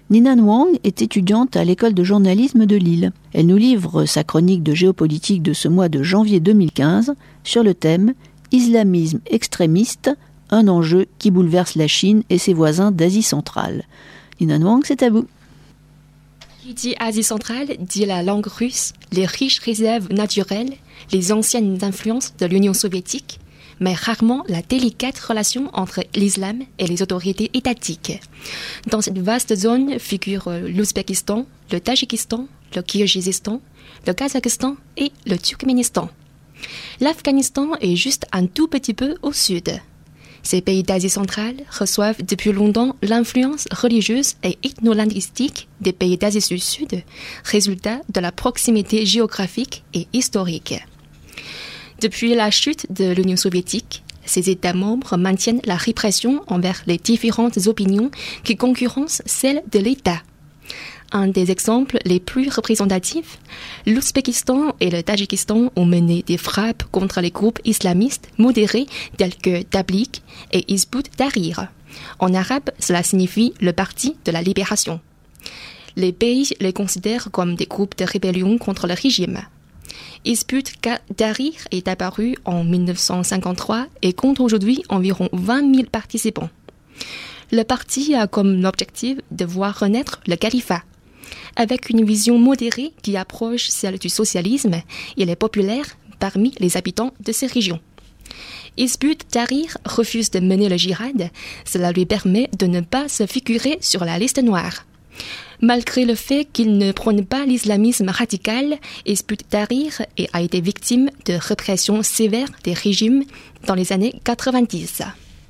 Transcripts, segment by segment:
Ninan Wang est étudiante à l'école de journalisme de Lille. Elle nous livre sa chronique de géopolitique de ce mois de janvier 2015 sur le thème « Islamisme extrémiste, un enjeu qui bouleverse la Chine et ses voisins d'Asie centrale ». Ninan Wang, c'est à vous. Qui dit Asie centrale dit la langue russe, les riches réserves naturelles, les anciennes influences de l'Union soviétique, mais rarement la délicate relation entre l'islam et les autorités étatiques. Dans cette vaste zone figurent l'Ouzbékistan, le Tadjikistan, le Kirghizistan, le Kazakhstan et le Turkménistan. L'Afghanistan est juste un tout petit peu au sud. Ces pays d'Asie centrale reçoivent depuis longtemps l'influence religieuse et ethno-linguistique des pays d'Asie du Sud, résultat de la proximité géographique et historique. Depuis la chute de l'Union soviétique, ces États membres maintiennent la répression envers les différentes opinions qui concurrencent celles de l'État. Un des exemples les plus représentatifs, l'Ouzbékistan et le Tadjikistan ont mené des frappes contre les groupes islamistes modérés tels que Tabligh et Hizb ut-Tahrir. En arabe, cela signifie le Parti de la Libération. Les pays les considèrent comme des groupes de rébellion contre le régime. Hizb ut-Tahrir est apparu en 1953 et compte aujourd'hui environ 20 000 participants. Le parti a comme objectif de voir renaître le califat. Avec une vision modérée qui approche celle du socialisme, il est populaire parmi les habitants de ces régions. Hizb ut-Tahrir refuse de mener le djihad, cela lui permet de ne pas se figurer sur la liste noire. Malgré le fait qu'il ne prône pas l'islamisme radical, Hizb ut-Tahrir a été victime de répression sévère des régimes dans les années 90.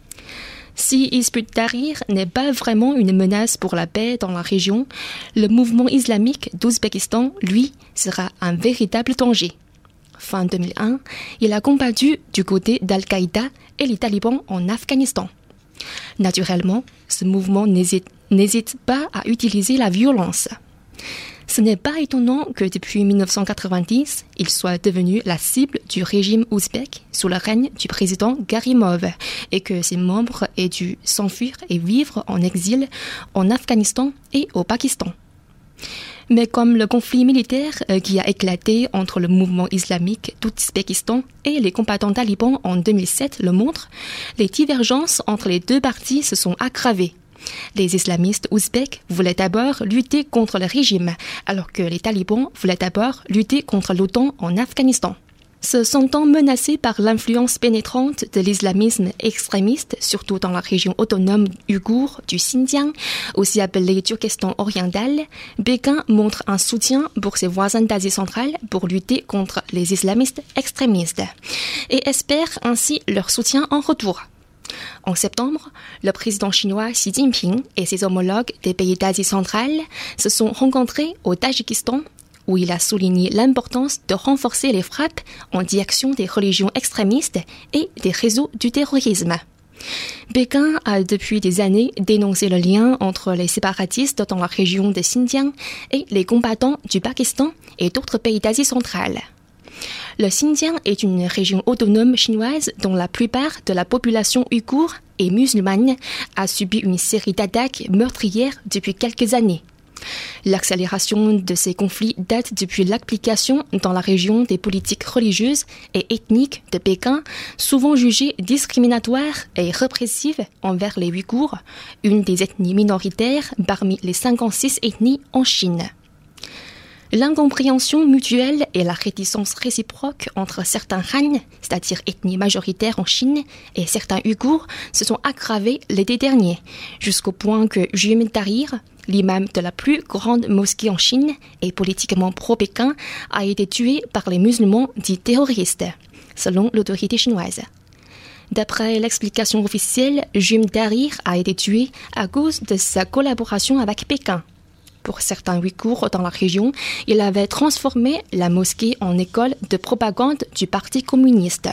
Si Hizb ut-Tahrir n'est pas vraiment une menace pour la paix dans la région, le mouvement islamique d'Ouzbékistan, lui, sera un véritable danger. Fin 2001, il a combattu du côté d'Al-Qaïda et les talibans en Afghanistan. Naturellement, ce mouvement n'hésite pas à utiliser la violence. Ce n'est pas étonnant que depuis 1990, il soit devenu la cible du régime ouzbek sous le règne du président Garimov et que ses membres aient dû s'enfuir et vivre en exil en Afghanistan et au Pakistan. Mais comme le conflit militaire qui a éclaté entre le mouvement islamique d'Ouzbékistan et les combattants talibans en 2007 le montre, les divergences entre les deux partis se sont aggravées. Les islamistes ouzbeks voulaient d'abord lutter contre le régime, alors que les talibans voulaient d'abord lutter contre l'OTAN en Afghanistan. Se sentant menacés par l'influence pénétrante de l'islamisme extrémiste, surtout dans la région autonome ouïghour du Xinjiang, aussi appelée Turkestan oriental, Pékin montre un soutien pour ses voisins d'Asie centrale pour lutter contre les islamistes extrémistes et espère ainsi leur soutien en retour. En septembre, le président chinois Xi Jinping et ses homologues des pays d'Asie centrale se sont rencontrés au Tadjikistan, où il a souligné l'importance de renforcer les frappes en direction des religions extrémistes et des réseaux du terrorisme. Pékin a depuis des années dénoncé le lien entre les séparatistes dans la région de Xinjiang et les combattants du Pakistan et d'autres pays d'Asie centrale. Le Xinjiang est une région autonome chinoise dont la plupart de la population ouïghour et musulmane a subi une série d'attaques meurtrières depuis quelques années. L'accélération de ces conflits date depuis l'application dans la région des politiques religieuses et ethniques de Pékin, souvent jugées discriminatoires et répressives envers les Ouïghours, une des ethnies minoritaires parmi les 56 ethnies en Chine. L'incompréhension mutuelle et la réticence réciproque entre certains Han, c'est-à-dire ethnies majoritaires en Chine, et certains Ouïghours se sont aggravées l'été dernier, jusqu'au point que Jim Tahrir, l'imam de la plus grande mosquée en Chine et politiquement pro-Pékin, a été tué par les musulmans dits terroristes, selon l'autorité chinoise. D'après l'explication officielle, Jim Tahrir a été tué à cause de sa collaboration avec Pékin. Pour certains Ouïghours dans la région, il avait transformé la mosquée en école de propagande du Parti communiste.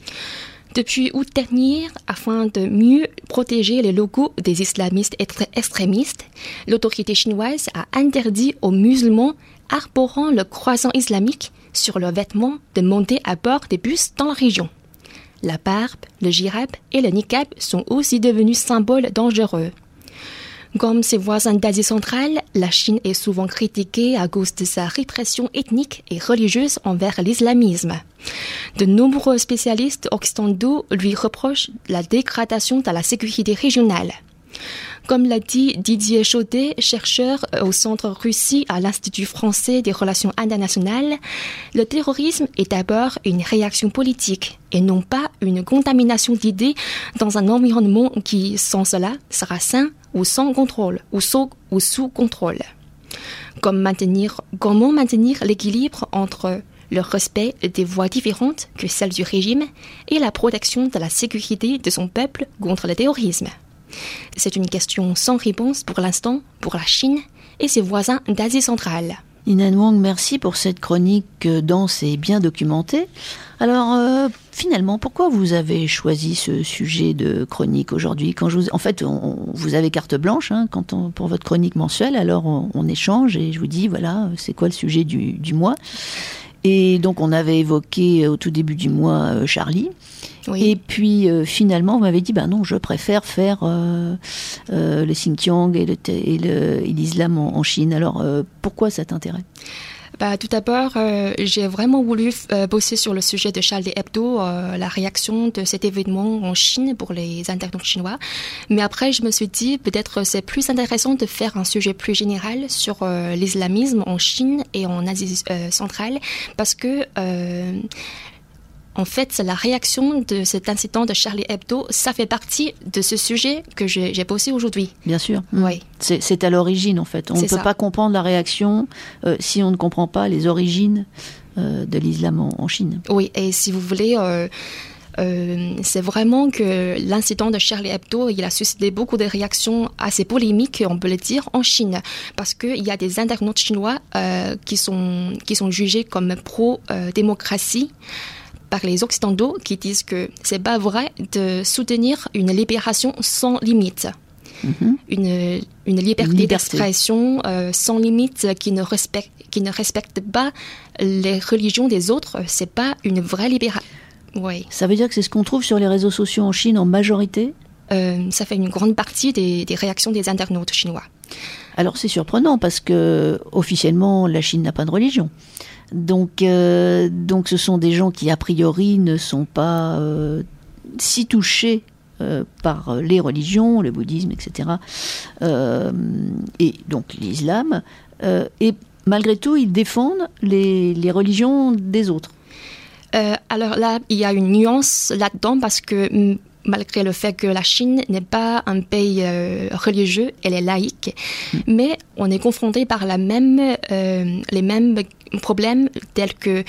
Depuis août dernier, afin de mieux protéger les logos des islamistes extrémistes, l'autorité chinoise a interdit aux musulmans arborant le croissant islamique sur leurs vêtements de monter à bord des bus dans la région. La barbe, le djihad et le niqab sont aussi devenus symboles dangereux. Comme ses voisins d'Asie centrale, la Chine est souvent critiquée à cause de sa répression ethnique et religieuse envers l'islamisme. De nombreux spécialistes occidentaux lui reprochent la dégradation de la sécurité régionale. Comme l'a dit Didier Chaudet, chercheur au Centre Russie à l'Institut français des relations internationales, le terrorisme est d'abord une réaction politique et non pas une contamination d'idées dans un environnement qui, sans cela, sera sain ou sans contrôle ou sous contrôle. Comment maintenir l'équilibre entre le respect des voix différentes que celles du régime et la protection de la sécurité de son peuple contre le terrorisme? C'est une question sans réponse pour l'instant pour la Chine et ses voisins d'Asie centrale. Yinan Wang, merci pour cette chronique dense et bien documentée. Alors, finalement, pourquoi vous avez choisi ce sujet de chronique aujourd'hui ? En fait, vous avez carte blanche pour votre chronique mensuelle, alors on échange et je vous dis, voilà, c'est quoi le sujet du mois ? Et donc, on avait évoqué au tout début du mois Charlie. Oui. Et puis, finalement, vous m'avez dit, non, je préfère faire le Xinjiang et l'islam en Chine. Alors, pourquoi cet intérêt ? Tout d'abord, j'ai vraiment voulu bosser sur le sujet de Charlie Hebdo, la réaction de cet événement en Chine pour les internautes chinois. Mais après, je me suis dit, peut-être c'est plus intéressant de faire un sujet plus général sur l'islamisme en Chine et en Asie centrale, parce que en fait, la réaction de cet incident de Charlie Hebdo, ça fait partie de ce sujet que j'ai posé aujourd'hui. Bien sûr. Oui. C'est à l'origine, en fait. On ne peut pas comprendre la réaction si on ne comprend pas les origines de l'islam en Chine. Oui, et si vous voulez, c'est vraiment que l'incident de Charlie Hebdo, il a suscité beaucoup de réactions assez polémiques, on peut le dire, en Chine. Parce qu'il y a des internautes chinois qui sont jugés comme pro-démocratie par les Occidentaux qui disent que c'est pas vrai de soutenir une libération sans limite. Une liberté d'expression sans limite qui ne respecte pas les religions des autres. C'est pas une vraie libération. Oui. Ça veut dire que c'est ce qu'on trouve sur les réseaux sociaux en Chine en majorité ? Ça fait une grande partie des réactions des internautes chinois. Alors c'est surprenant parce que officiellement la Chine n'a pas de religion. Donc ce sont des gens qui a priori ne sont pas si touchés par les religions, le bouddhisme, etc. Et donc l'islam. Et malgré tout, ils défendent les religions des autres. Alors là, il y a une nuance là-dedans parce que malgré le fait que la Chine n'est pas un pays religieux, elle est laïque, mais on est confronté par les mêmes problèmes tels que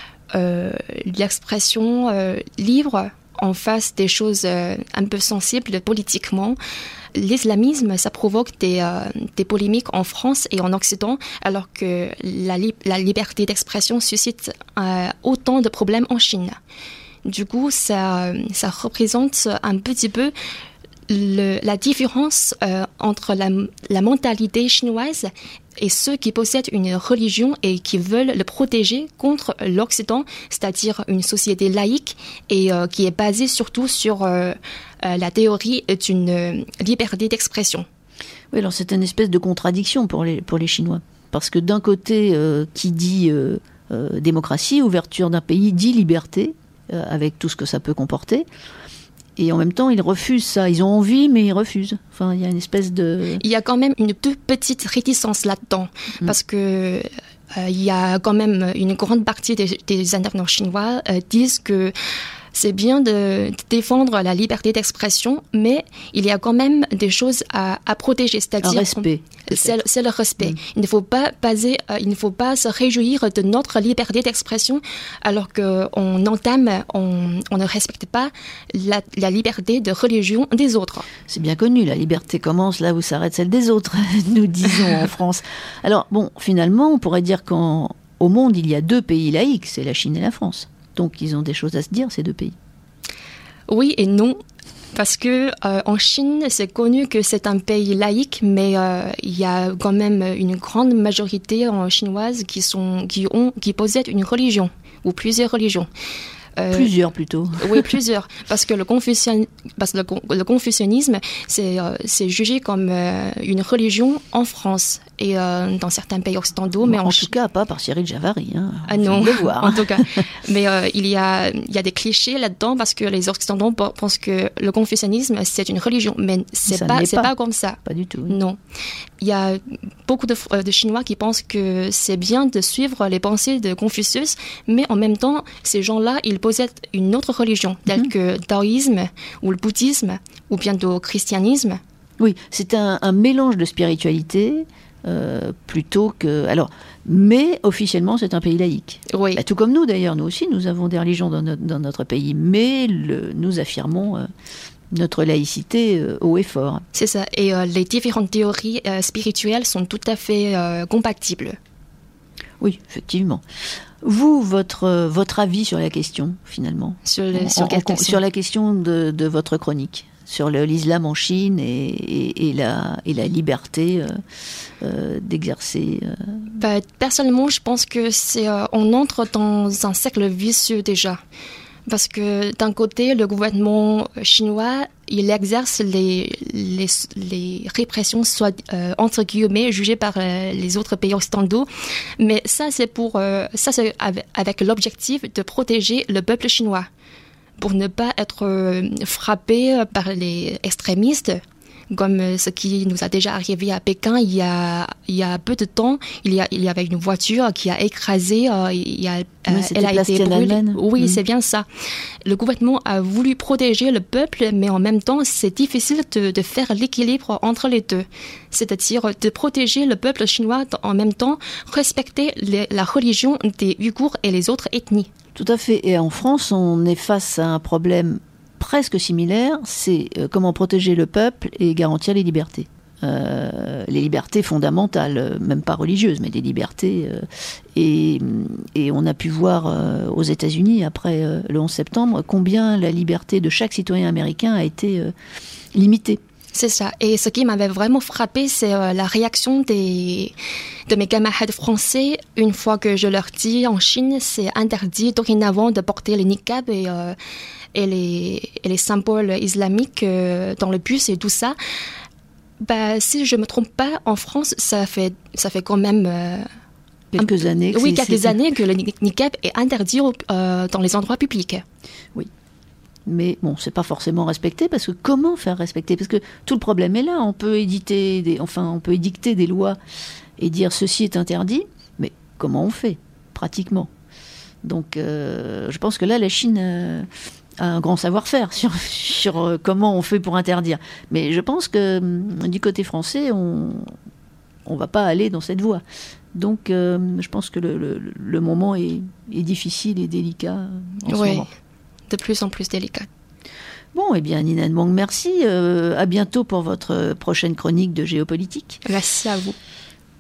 l'expression libre en face des choses un peu sensibles politiquement. L'islamisme, ça provoque des polémiques en France et en Occident, alors que la liberté d'expression suscite autant de problèmes en Chine. Du coup, ça représente un petit peu la différence entre la mentalité chinoise et ceux qui possèdent une religion et qui veulent le protéger contre l'Occident, c'est-à-dire une société laïque et qui est basée surtout sur la théorie d'une liberté d'expression. Oui, alors c'est une espèce de contradiction pour les Chinois. Parce que d'un côté, qui dit démocratie, ouverture d'un pays, dit liberté, avec tout ce que ça peut comporter. Et en même temps, ils refusent ça. Ils ont envie, mais ils refusent. Enfin, il y a une espèce de... Il y a quand même une toute petite réticence là-dedans. Parce que il y a quand même une grande partie des internautes chinois disent que c'est bien de défendre la liberté d'expression, mais il y a quand même des choses à protéger. C'est-à-dire un respect. C'est le respect. Il ne faut pas se réjouir de notre liberté d'expression alors qu'on ne respecte pas la liberté de religion des autres. C'est bien connu, la liberté commence là où s'arrête celle des autres, nous disons en France. Alors bon, finalement, on pourrait dire qu'au monde, il y a deux pays laïques, c'est la Chine et la France. Donc ils ont des choses à se dire, ces deux pays. Oui et non. Parce que en Chine, c'est connu que c'est un pays laïque, mais il y a quand même une grande majorité chinoise qui possèdent une religion ou plusieurs religions. Plusieurs plutôt. Oui, plusieurs. Parce que le confucianisme, c'est jugé comme une religion en France et dans certains pays occidentaux. Mais en tout cas, pas par Cyril Javary. Non, en tout cas. Mais il y a des clichés là-dedans parce que les Occidentaux pensent que le confucianisme, c'est une religion. Mais c'est pas comme ça. Pas du tout. Non. Il y a beaucoup de Chinois qui pensent que c'est bien de suivre les pensées de Confucius, mais en même temps, ces gens-là, ils possèdent une autre religion, telle que le taoïsme ou le bouddhisme, ou bientôt le christianisme. Oui, c'est un mélange de spiritualité plutôt que... Alors, mais officiellement, c'est un pays laïque. Oui. Tout comme nous, d'ailleurs. Nous aussi, nous avons des religions dans notre pays, mais nous affirmons... notre laïcité haut et fort. C'est ça. Et les différentes théories spirituelles sont tout à fait compatibles. Oui, effectivement. Vous, votre avis sur la question, finalement, sur la question de votre chronique, sur l'islam en Chine et la liberté d'exercer. Personnellement, je pense que on entre dans un cercle vicieux déjà. Parce que d'un côté, le gouvernement chinois, il exerce les répressions, soit entre guillemets, jugées par les autres pays occidentaux. Mais ça, c'est avec l'objectif de protéger le peuple chinois, pour ne pas être frappé par les extrémistes, comme ce qui nous a déjà arrivé à Pékin il y a peu de temps. Il y avait une voiture qui a écrasé, elle a été brûlée. Oui, c'est bien ça. Le gouvernement a voulu protéger le peuple, mais en même temps, c'est difficile de faire l'équilibre entre les deux. C'est-à-dire de protéger le peuple chinois, en même temps respecter la religion des Ouïghours et les autres ethnies. Tout à fait. Et en France, on est face à un problème presque similaire, c'est comment protéger le peuple et garantir les libertés. Les libertés fondamentales, même pas religieuses, mais des libertés. Et on a pu voir aux États-Unis, après le 11 septembre, combien la liberté de chaque citoyen américain a été limitée. C'est ça. Et ce qui m'avait vraiment frappé, c'est la réaction de mes camarades français une fois que je leur dis en Chine, c'est interdit dorénavant de porter le niqab et les symboles islamiques dans le bus et tout ça. Si je me trompe pas, en France, ça fait quand même quelques années. Oui, quelques années que le niqab est interdit dans les endroits publics. Oui. Mais bon, c'est pas forcément respecté, parce que comment faire respecter ? Parce que tout le problème est là. On peut édicter des lois et dire ceci est interdit, mais comment on fait pratiquement ? Donc, je pense que là, la Chine a un grand savoir-faire sur comment on fait pour interdire. Mais je pense que du côté français, on va pas aller dans cette voie. Donc, je pense que le moment est difficile et délicat en ce moment. De plus en plus délicat. Bon, eh bien, Nina Nwang, merci. À bientôt pour votre prochaine chronique de géopolitique. Merci à vous.